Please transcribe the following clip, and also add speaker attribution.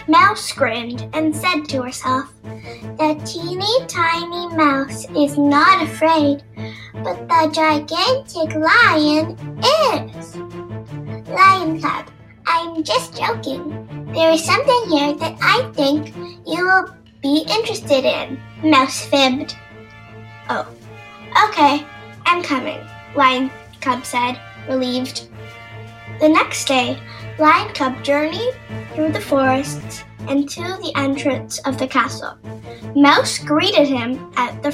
Speaker 1: Mouse grinned and said to herself, "The teeny tiny mouse is not afraid, but the gigantic lion is." "Lion Cub, I'm just joking. There is something here that I think you will be interested in," Mouse fibbed. "Oh, okay, I'm coming," Lion Cub said, relieved. The next day, Lion Cub journeyed through the forests and to the entrance of the castle. Mouse greeted him at the